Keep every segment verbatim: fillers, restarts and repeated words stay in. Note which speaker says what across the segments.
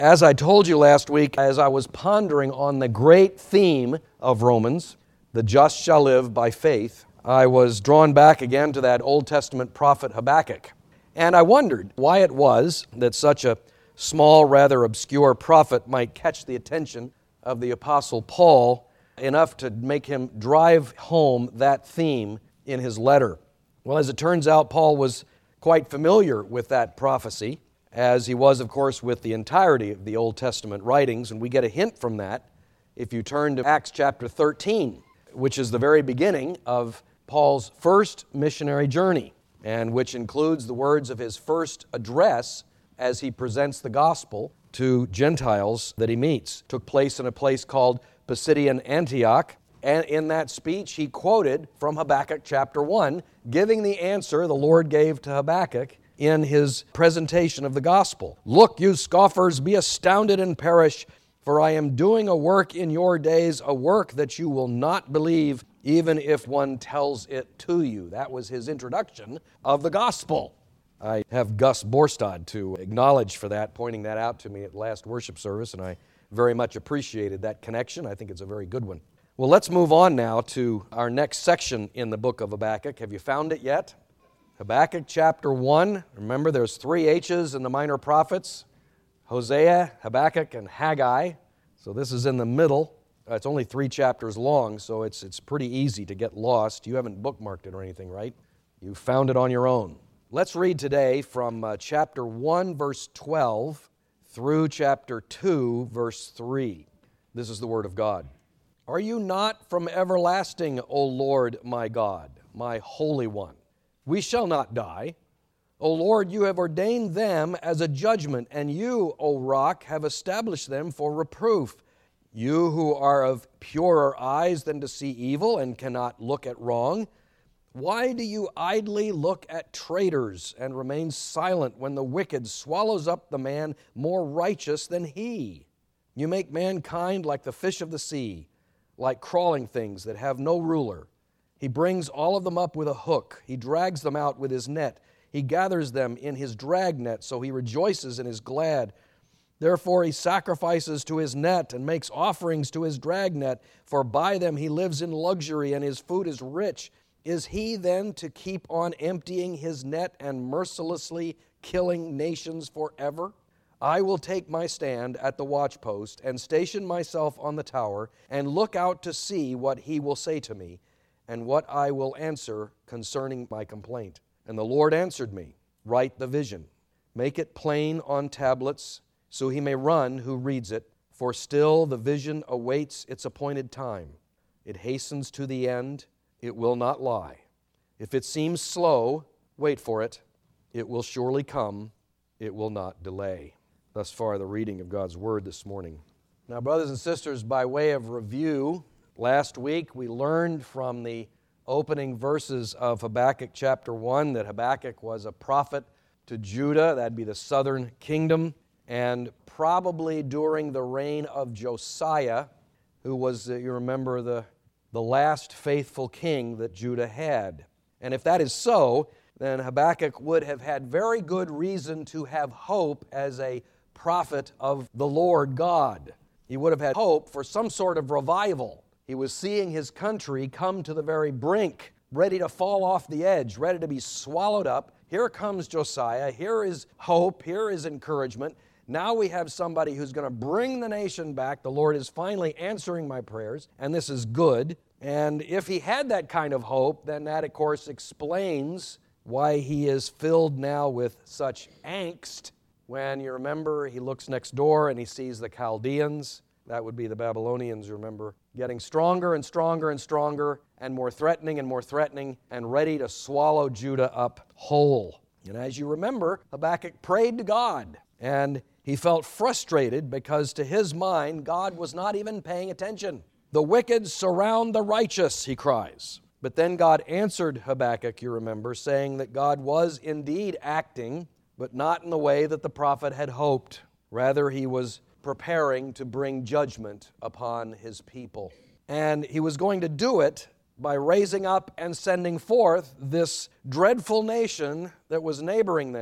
Speaker 1: As I told you last week, as I was pondering on the great theme of Romans, the just shall live by faith, I was drawn back again to that Old Testament prophet Habakkuk. And I wondered why it was that such a small, rather obscure prophet might catch the attention of the Apostle Paul enough to make him drive home that theme in his letter. Well, as it turns out, Paul was quite familiar with that prophecy, as he was, of course, with the entirety of the Old Testament writings, and we get a hint from that if you turn to Acts chapter thirteen, which is the very beginning of Paul's first missionary journey, and which includes the words of his first address as he presents the gospel to Gentiles that he meets. It took place in a place called Pisidian Antioch, and in that speech he quoted from Habakkuk chapter one, giving the answer the Lord gave to Habakkuk in his presentation of the gospel. Look, you scoffers, be astounded and perish, for I am doing a work in your days, a work that you will not believe, even if one tells it to you. That was his introduction of the gospel. I have Gus Borstad to acknowledge for that, pointing that out to me at last worship service, and I very much appreciated that connection. I think it's a very good one. Well, let's move on now to our next section in the book of Habakkuk. Have you found it yet? Habakkuk chapter one. Remember, there's three H's in the minor prophets: Hosea, Habakkuk, and Haggai. So this is in the middle. Uh, it's only three chapters long, so it's it's pretty easy to get lost. You haven't bookmarked it or anything, right? You found it on your own. Let's read today from uh, chapter one, verse twelve, through chapter two, verse three. This is the word of God. Are you not from everlasting, O Lord my God, my Holy One? We shall not die. O Lord, you have ordained them as a judgment, and you, O rock, have established them for reproof. You who are of purer eyes than to see evil and cannot look at wrong, why do you idly look at traitors and remain silent when the wicked swallows up the man more righteous than he? You make mankind like the fish of the sea, like crawling things that have no ruler. He brings all of them up with a hook. He drags them out with his net. He gathers them in his drag net, so he rejoices and is glad. Therefore he sacrifices to his net and makes offerings to his drag net, for by them he lives in luxury and his food is rich. Is he then to keep on emptying his net and mercilessly killing nations forever? I will take my stand at the watchpost and station myself on the tower and look out to see what he will say to me, and what I will answer concerning my complaint. And the Lord answered me, write the vision, make it plain on tablets, so he may run who reads it, for still the vision awaits its appointed time. It hastens to the end, it will not lie. If it seems slow, wait for it, it will surely come, it will not delay. Thus far, the reading of God's Word this morning. Now, brothers and sisters, by way of review, last week we learned from the opening verses of Habakkuk chapter one that Habakkuk was a prophet to Judah, that'd be the southern kingdom, and probably during the reign of Josiah, who was, uh, you remember, the, the last faithful king that Judah had. And if that is so, then Habakkuk would have had very good reason to have hope as a prophet of the Lord God. He would have had hope for some sort of revival. He was seeing his country come to the very brink, ready to fall off the edge, ready to be swallowed up. Here comes Josiah. Here is hope. Here is encouragement. Now we have somebody who's going to bring the nation back. The Lord is finally answering my prayers, and this is good. And if he had that kind of hope, then that, of course, explains why he is filled now with such angst when, you remember, he looks next door and he sees the Chaldeans. That would be the Babylonians, you remember, getting stronger and stronger and stronger and more threatening and more threatening and ready to swallow Judah up whole. And as you remember, Habakkuk prayed to God, and he felt frustrated because to his mind, God was not even paying attention. The wicked surround the righteous, he cries. But then God answered Habakkuk, you remember, saying that God was indeed acting, but not in the way that the prophet had hoped. Rather, he was preparing to bring judgment upon his people. And he was going to do it by raising up and sending forth this dreadful nation that was neighboring them,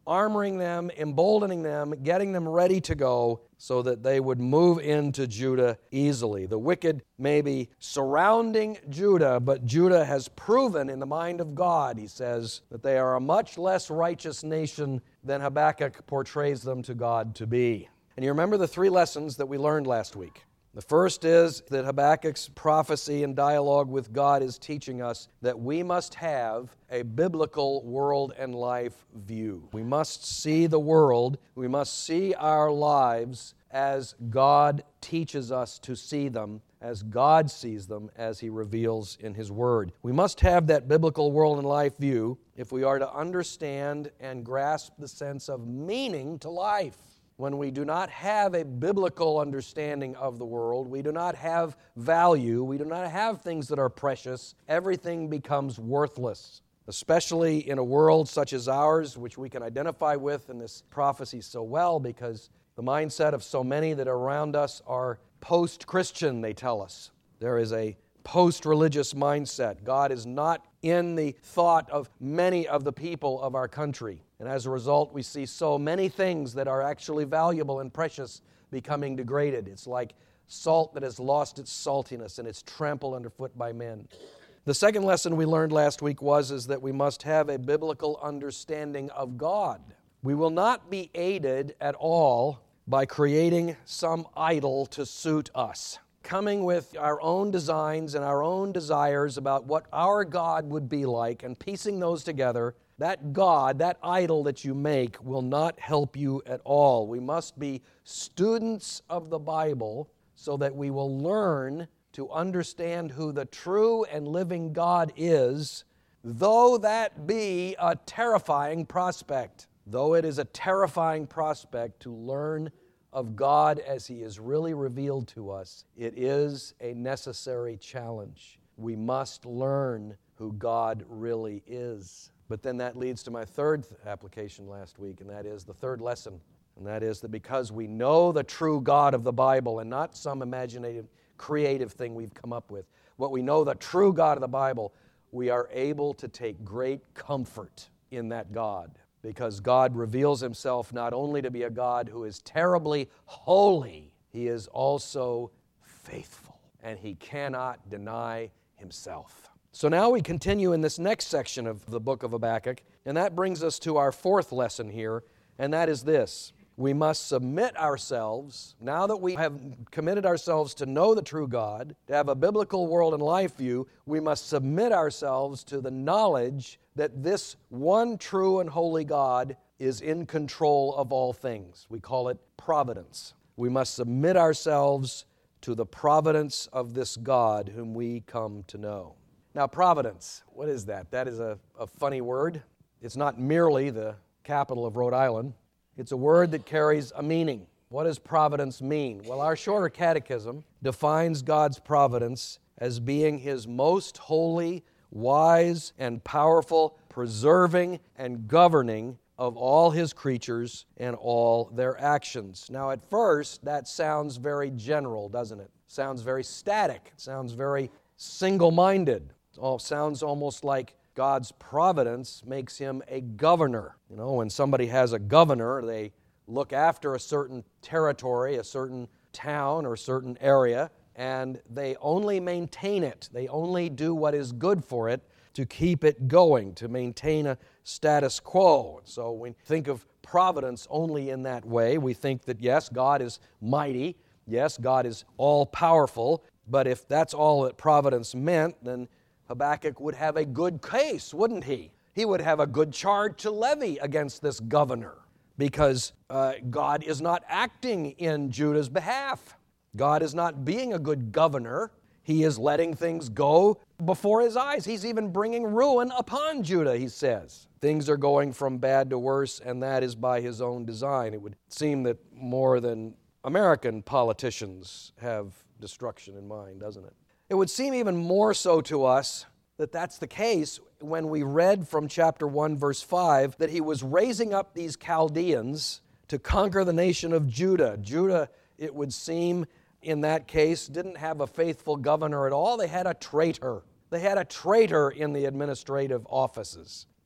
Speaker 1: armoring them, emboldening them, getting them ready to go so that they would move into Judah easily. The wicked may be surrounding Judah, but Judah has proven in the mind of God, he says, that they are a much less righteous nation than Habakkuk portrays them to God to be. And you remember the three lessons that we learned last week. The first is that Habakkuk's prophecy and dialogue with God is teaching us that we must have a biblical world and life view. We must see the world, we must see our lives as God teaches us to see them, as God sees them, as He reveals in His Word. We must have that biblical world and life view if we are to understand and grasp the sense of meaning to life. When we do not have a biblical understanding of the world, we do not have value, we do not have things that are precious, everything becomes worthless, especially in a world such as ours, which we can identify with in this prophecy so well, because the mindset of so many that are around us are post-Christian, they tell us. There is a post-religious mindset. God is not in the thought of many of the people of our country. And as a result, we see so many things that are actually valuable and precious becoming degraded. It's like salt that has lost its saltiness and it's trampled underfoot by men. The second lesson we learned last week was is that we must have a biblical understanding of God. We will not be aided at all by creating some idol to suit us, coming with our own designs and our own desires about what our God would be like and piecing those together. That God, that idol that you make, will not help you at all. We must be students of the Bible so that we will learn to understand who the true and living God is, though that be a terrifying prospect. Though it is a terrifying prospect to learn of God as He is really revealed to us, it is a necessary challenge. We must learn who God really is. But then that leads to my third application last week, and that is the third lesson. And that is that because we know the true God of the Bible and not some imaginative, creative thing we've come up with, what we know the true God of the Bible, we are able to take great comfort in that God. Because God reveals Himself not only to be a God who is terribly holy, He is also faithful, and He cannot deny Himself. So now we continue in this next section of the book of Habakkuk, and that brings us to our fourth lesson here, and that is this. We must submit ourselves, now that we have committed ourselves to know the true God, to have a biblical world and life view, we must submit ourselves to the knowledge that this one true and holy God is in control of all things. We call it providence. We must submit ourselves to the providence of this God whom we come to know. Now, providence, what is that? That is a, a funny word. It's not merely the capital of Rhode Island. It's a word that carries a meaning. What does providence mean? Well, our shorter catechism defines God's providence as being His most holy, wise, and powerful preserving and governing of all His creatures and all their actions. Now, at first, that sounds very general, doesn't it? Sounds very static. It sounds very single-minded. It all sounds almost like God's providence makes Him a governor. You know, when somebody has a governor, they look after a certain territory, a certain town or a certain area, and they only maintain it. They only do what is good for it to keep it going, to maintain a status quo. So we think of providence only in that way. We think that, yes, God is mighty. Yes, God is all-powerful. But if that's all that providence meant, then Habakkuk would have a good case, wouldn't he? He would have a good charge to levy against this governor because uh, God is not acting in Judah's behalf. God is not being a good governor. He is letting things go before his eyes. He's even bringing ruin upon Judah, he says. Things are going from bad to worse, and that is by His own design. It would seem that more than American politicians have destruction in mind, doesn't it? It would seem even more so to us that that's the case when we read from chapter one, verse five, that He was raising up these Chaldeans to conquer the nation of Judah. Judah, it would seem, in that case, didn't have a faithful governor at all. They had a traitor. They had a traitor in the administrative offices.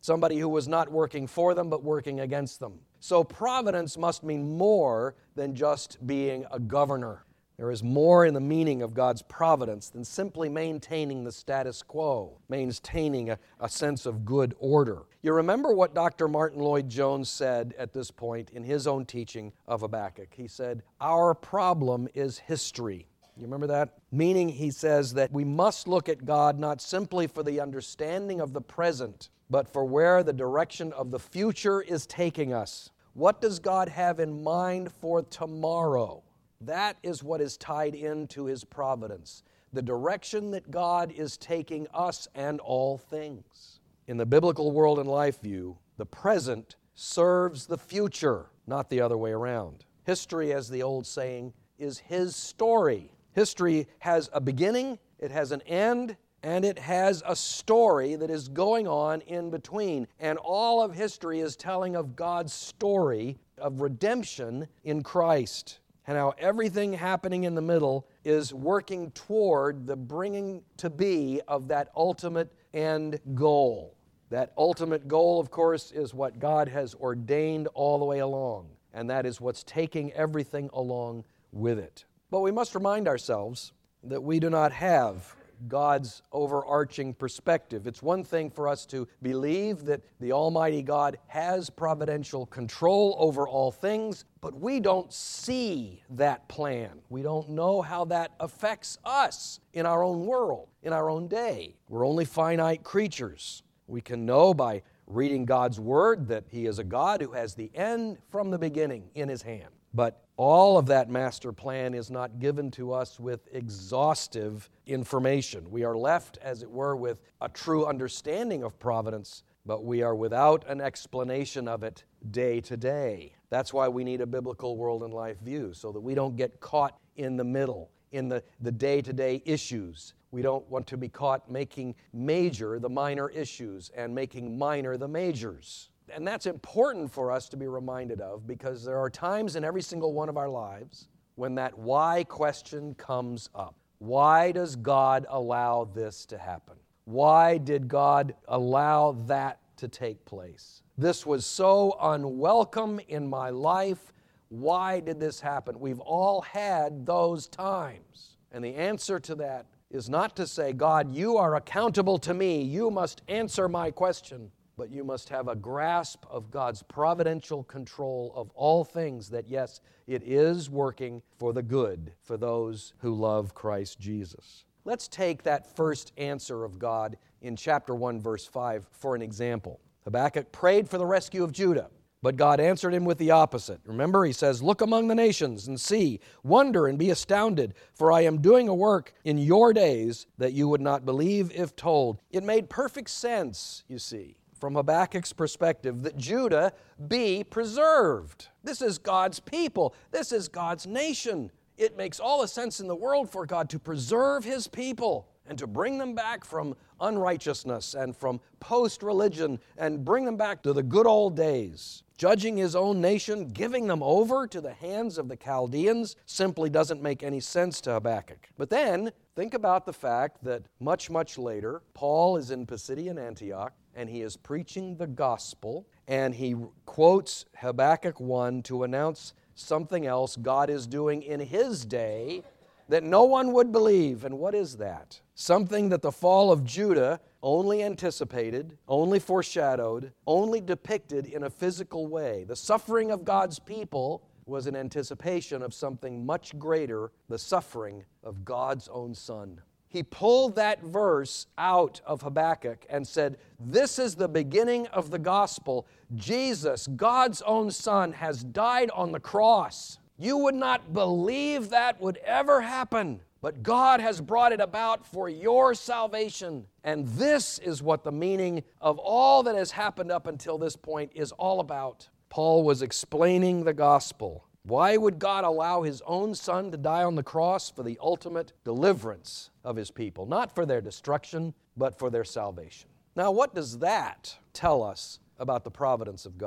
Speaker 1: somebody who was not working for them but working against them. So providence must mean more than just being a governor. There is more in the meaning of God's providence than simply maintaining the status quo, maintaining a, a sense of good order. You remember what Doctor Martin Lloyd-Jones said at this point in his own teaching of Habakkuk. He said, "Our problem is history." You remember that? Meaning, he says that we must look at God not simply for the understanding of the present, but for where the direction of the future is taking us. What does God have in mind for tomorrow? That is what is tied into His providence, the direction that God is taking us and all things. In the biblical world and life view, the present serves the future, not the other way around. History, as the old saying, is His story. History has a beginning, it has an end, and it has a story that is going on in between. And all of history is telling of God's story of redemption in Christ, and how everything happening in the middle is working toward the bringing to be of that ultimate end goal. That ultimate goal, of course, is what God has ordained all the way along, and that is what's taking everything along with it. But we must remind ourselves that we do not have God's overarching perspective. It's one thing for us to believe that the Almighty God has providential control over all things, but we don't see that plan. We don't know how that affects us in our own world, in our own day. We're only finite creatures. We can know by reading God's Word that He is a God who has the end from the beginning in His hand. But all of that master plan is not given to us with exhaustive information. We are left, as it were, with a true understanding of providence, but we are without an explanation of it day to day. That's why we need a biblical world and life view, so that we don't get caught in the middle, in the, the day-to-day issues. We don't want to be caught making major the minor issues and making minor the majors. And that's important for us to be reminded of, because there are times in every single one of our lives when that why question comes up. Why does God allow this to happen? Why did God allow that to take place? This was so unwelcome in my life. Why did this happen? We've all had those times. And the answer to that is not to say, God, you are accountable to me. You must answer my question. But you must have a grasp of God's providential control of all things, that yes, it is working for the good for those who love Christ Jesus. Let's take that first answer of God in chapter one, verse five for an example. Habakkuk prayed for the rescue of Judah, but God answered him with the opposite. Remember, he says, "Look among the nations and see, wonder and be astounded, for I am doing a work in your days that you would not believe if told." It made perfect sense, you see, from Habakkuk's perspective, that Judah be preserved. This is God's people. This is God's nation. It makes all the sense in the world for God to preserve His people and to bring them back from unrighteousness and from post-religion and bring them back to the good old days. Judging His own nation, giving them over to the hands of the Chaldeans simply doesn't make any sense to Habakkuk. But then, think about the fact that much, much later, Paul is in Pisidian Antioch, and he is preaching the gospel, and he quotes Habakkuk one to announce something else God is doing in his day that no one would believe. And what is that? Something that the fall of Judah only anticipated, only foreshadowed, only depicted in a physical way. The suffering of God's people was an anticipation of something much greater, the suffering of God's own Son. He pulled that verse out of Habakkuk and said, this is the beginning of the gospel. Jesus, God's own Son, has died on the cross. You would not believe that would ever happen, but God has brought it about for your salvation. And this is what the meaning of all that has happened up until this point is all about. Paul was explaining the gospel. Why would God allow His own Son to die on the cross? For the ultimate deliverance of His people. Not for their destruction, but for their salvation. Now, what does that tell us about the providence of God?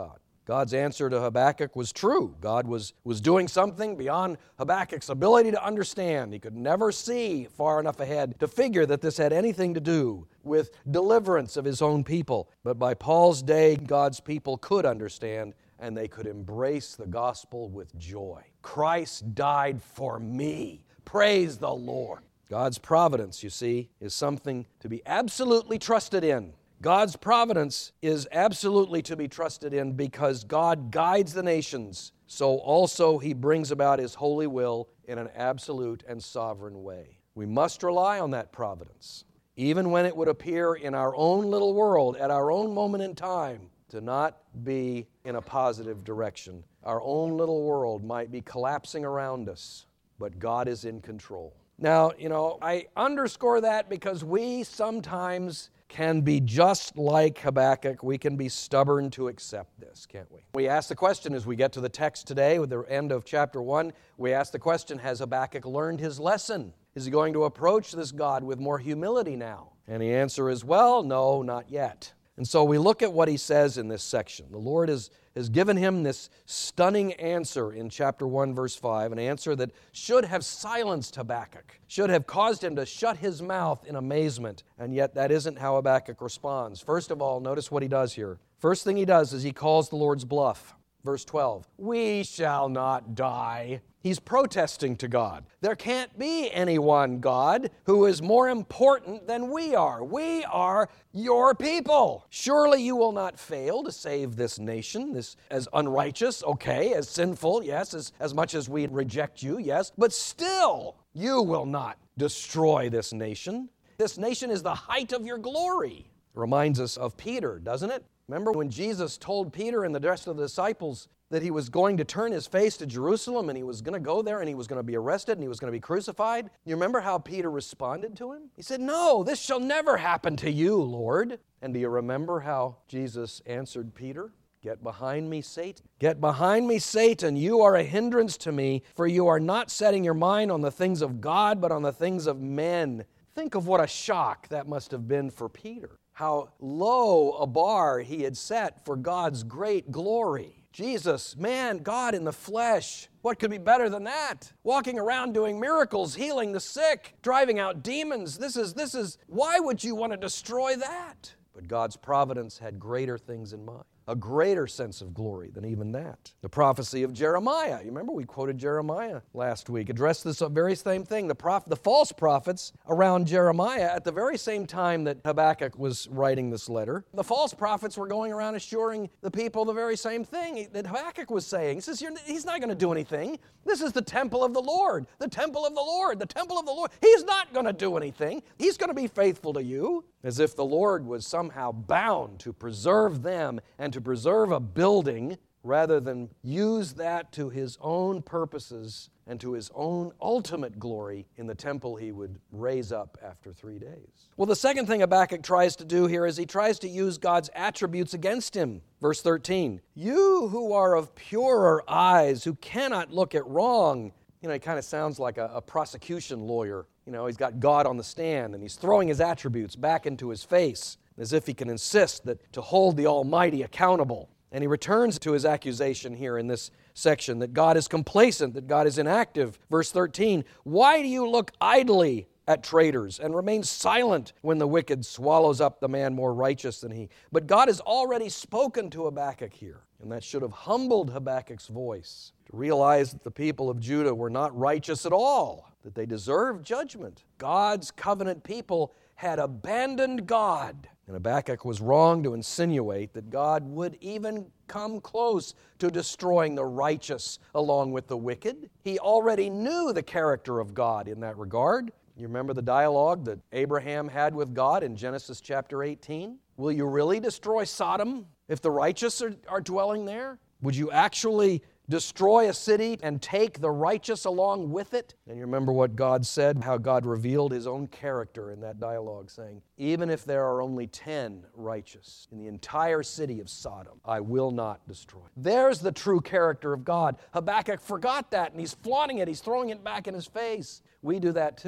Speaker 1: God's answer to Habakkuk was true. God was, was doing something beyond Habakkuk's ability to understand. He could never see far enough ahead to figure that this had anything to do with deliverance of his own people. But by Paul's day, God's people could understand, and they could embrace the gospel with joy. Christ died for me. Praise the Lord. God's providence, you see, is something to be absolutely trusted in. God's providence is absolutely to be trusted in because God guides the nations, so also He brings about His holy will in an absolute and sovereign way. We must rely on that providence, even when it would appear in our own little world, at our own moment in time, to not be in a positive direction. Our own little world might be collapsing around us, but God is in control. Now, you know, I underscore that because we sometimes can be just like Habakkuk. We can be stubborn to accept this, can't we? We ask the question as we get to the text today, with the end of chapter one, we ask the question, has Habakkuk learned his lesson? Is he going to approach this God with more humility now? And the answer is, well, no, not yet. And so we look at what he says in this section. The Lord has, has given him this stunning answer in chapter one, verse five, an answer that should have silenced Habakkuk, should have caused him to shut his mouth in amazement, and yet that isn't how Habakkuk responds. First of all, notice what he does here. First thing he does is he calls the Lord's bluff. Verse twelve, we shall not die. He's protesting to God. There can't be anyone, God, who is more important than we are. We are your people. Surely you will not fail to save this nation, this as unrighteous, okay, as sinful, yes, as, as much as we reject you, yes, but still you will not destroy this nation. This nation is the height of your glory. It reminds us of Peter, doesn't it? Remember when Jesus told Peter and the rest of the disciples that he was going to turn his face to Jerusalem and he was going to go there and he was going to be arrested and he was going to be crucified? You remember how Peter responded to him? He said, no, this shall never happen to you, Lord. And do you remember how Jesus answered Peter? Get behind me, Satan. Get behind me, Satan. You are a hindrance to me, for you are not setting your mind on the things of God, but on the things of men. Think of what a shock that must have been for Peter. How low a bar he had set for God's great glory. Jesus, man, God in the flesh. What could be better than that? Walking around doing miracles, healing the sick, driving out demons. This is, this is, why would you want to destroy that? But God's providence had greater things in mind. A greater sense of glory than even that. The prophecy of Jeremiah. You remember we quoted Jeremiah last week. Addressed this very same thing. The, prof- the false prophets around Jeremiah at the very same time that Habakkuk was writing this letter. The false prophets were going around assuring the people the very same thing that Habakkuk was saying. He says, You're, he's not going to do anything. This is the temple of the Lord. The temple of the Lord. The temple of the Lord. He's not going to do anything. He's going to be faithful to you. As if the Lord was somehow bound to preserve them and to preserve a building rather than use that to His own purposes and to His own ultimate glory in the temple He would raise up after three days. Well, the second thing Habakkuk tries to do here is he tries to use God's attributes against him. Verse thirteen, you who are of purer eyes, who cannot look at wrong. You know, he kind of sounds like a, a prosecution lawyer. You know, he's got God on the stand and he's throwing his attributes back into his face as if he can insist that to hold the Almighty accountable. And he returns to his accusation here in this section that God is complacent, that God is inactive. Verse thirteen, why do you look idly at traitors and remain silent when the wicked swallows up the man more righteous than he? But God has already spoken to Habakkuk here, and that should have humbled Habakkuk's voice to realize that the people of Judah were not righteous at all, that they deserved judgment. God's covenant people had abandoned God. And Habakkuk was wrong to insinuate that God would even come close to destroying the righteous along with the wicked. He already knew the character of God in that regard. You remember the dialogue that Abraham had with God in Genesis chapter eighteen? Will you really destroy Sodom if the righteous are, are dwelling there? Would you actually destroy a city and take the righteous along with it? And you remember what God said, how God revealed His own character in that dialogue, saying, even if there are only ten righteous in the entire city of Sodom, I will not destroy. There's the true character of God. Habakkuk forgot that, and he's flaunting it. He's throwing it back in his face. We do that too.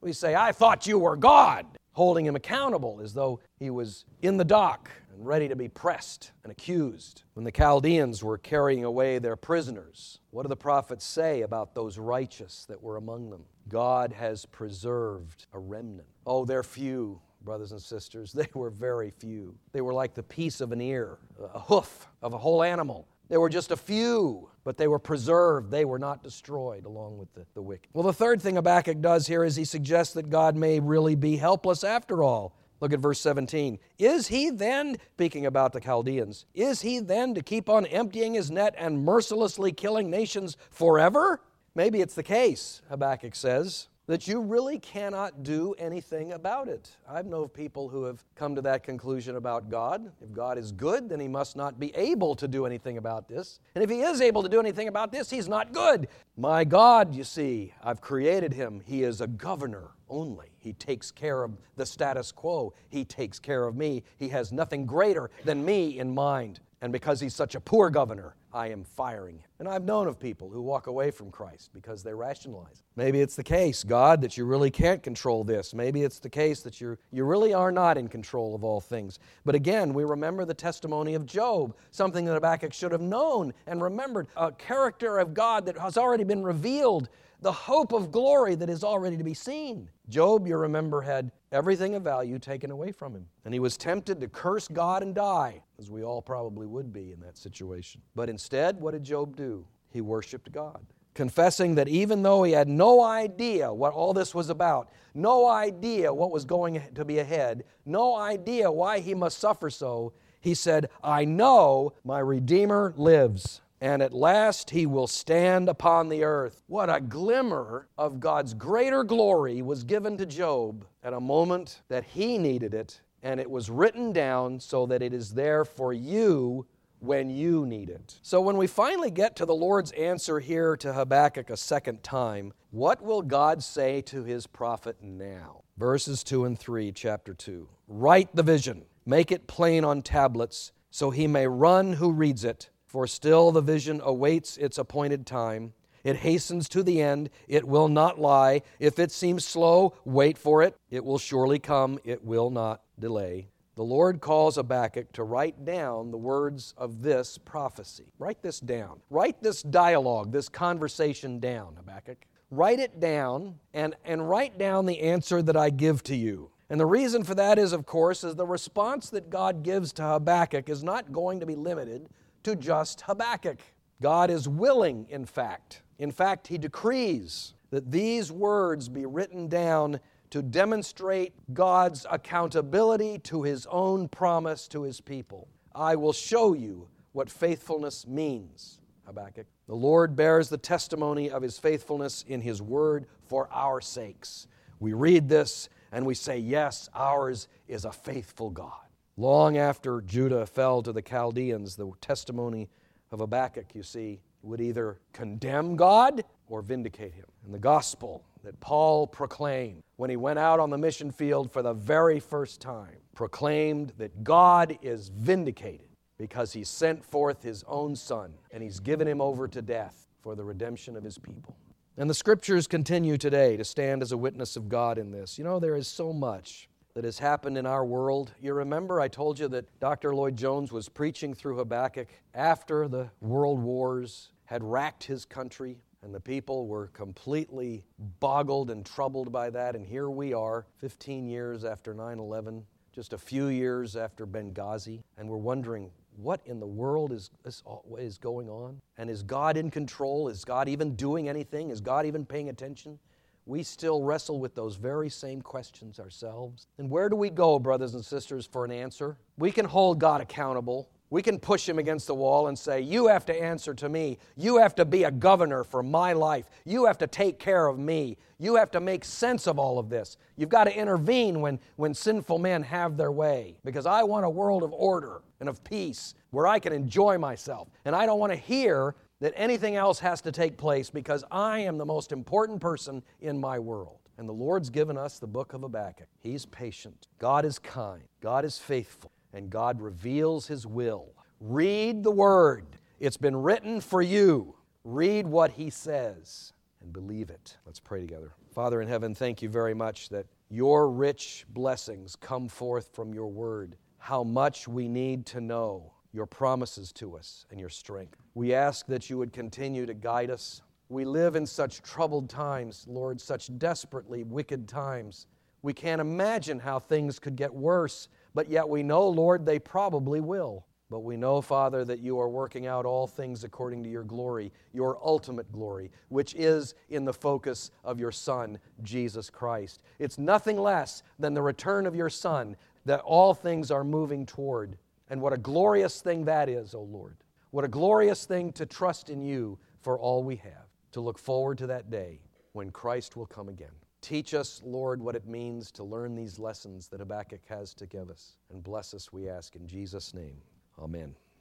Speaker 1: We say, I thought you were God, holding him accountable as though he was in the dock and ready to be pressed and accused. When the Chaldeans were carrying away their prisoners, what do the prophets say about those righteous that were among them? God has preserved a remnant. Oh, they're few, brothers and sisters. They were very few. They were like the piece of an ear, a hoof of a whole animal. There were just a few, but they were preserved. They were not destroyed along with the, the wicked. Well, the third thing Habakkuk does here is he suggests that God may really be helpless after all. Look at verse seventeen. Is he then, speaking about the Chaldeans, is he then to keep on emptying his net and mercilessly killing nations forever? Maybe it's the case, Habakkuk says, that you really cannot do anything about it. I know of people who have come to that conclusion about God. If God is good, then he must not be able to do anything about this. And if he is able to do anything about this, he's not good. My God, you see, I've created him. He is a governor only. He takes care of the status quo. He takes care of me. He has nothing greater than me in mind. And because he's such a poor governor, I am firing him. And I've known of people who walk away from Christ because they rationalize. Maybe it's the case, God, that you really can't control this. Maybe it's the case that you you really are not in control of all things. But again, we remember the testimony of Job, something that Habakkuk should have known and remembered, a character of God that has already been revealed, the hope of glory that is already to be seen. Job, you remember, had everything of value taken away from him. And he was tempted to curse God and die, as we all probably would be in that situation. But instead, what did Job do? He worshiped God, confessing that even though he had no idea what all this was about, no idea what was going to be ahead, no idea why he must suffer so, he said, I know my Redeemer lives, and at last he will stand upon the earth. What a glimmer of God's greater glory was given to Job at a moment that he needed it, and it was written down so that it is there for you when you need it. So when we finally get to the Lord's answer here to Habakkuk a second time, what will God say to his prophet now? Verses two and three, chapter two. Write the vision, make it plain on tablets, so he may run who reads it. For still the vision awaits its appointed time. It hastens to the end. It will not lie. If it seems slow, wait for it. It will surely come. It will not delay. The Lord calls Habakkuk to write down the words of this prophecy. Write this down. Write this dialogue, this conversation down, Habakkuk. Write it down and, and write down the answer that I give to you. And the reason for that is, of course, is the response that God gives to Habakkuk is not going to be limited to just Habakkuk. God is willing, in fact. In fact, he decrees that these words be written down to demonstrate God's accountability to his own promise to his people. I will show you what faithfulness means, Habakkuk. The Lord bears the testimony of his faithfulness in his word for our sakes. We read this and we say, yes, ours is a faithful God. Long after Judah fell to the Chaldeans, the testimony of Habakkuk, you see, would either condemn God or vindicate him. And the gospel that Paul proclaimed when he went out on the mission field for the very first time proclaimed that God is vindicated because he sent forth his own Son and he's given him over to death for the redemption of his people. And the Scriptures continue today to stand as a witness of God in this. You know, there is so much that has happened in our world. You remember I told you that Doctor Lloyd Jones was preaching through Habakkuk after the world wars had racked his country, and the people were completely boggled and troubled by that. And here we are, fifteen years after nine eleven, just a few years after Benghazi, and we're wondering, what in the world is, is, is going on? And is God in control? Is God even doing anything? Is God even paying attention? We still wrestle with those very same questions ourselves. And where do we go, brothers and sisters, for an answer? We can hold God accountable. We can push him against the wall and say, you have to answer to me. You have to be a governor for my life. You have to take care of me. You have to make sense of all of this. You've got to intervene when, when sinful men have their way, because I want a world of order and of peace where I can enjoy myself. And I don't want to hear that anything else has to take place because I am the most important person in my world. And the Lord's given us the book of Habakkuk. He's patient. God is kind. God is faithful. And God reveals his will. Read the word. It's been written for you. Read what he says. and believe it. Let's pray together. Father in heaven, thank you very much that your rich blessings come forth from your word. How much we need to know your promises to us and your strength. We ask that you would continue to guide us. We live in such troubled times, Lord, such desperately wicked times. We can't imagine how things could get worse, but yet we know, Lord, they probably will. But we know, Father, that you are working out all things according to your glory, your ultimate glory, which is in the focus of your Son, Jesus Christ. It's nothing less than the return of your Son that all things are moving toward. And what a glorious thing that is, O Lord. What a glorious thing to trust in you for all we have, to look forward to that day when Christ will come again. Teach us, Lord, what it means to learn these lessons that Habakkuk has to give us. And bless us, we ask, in Jesus' name. Amen.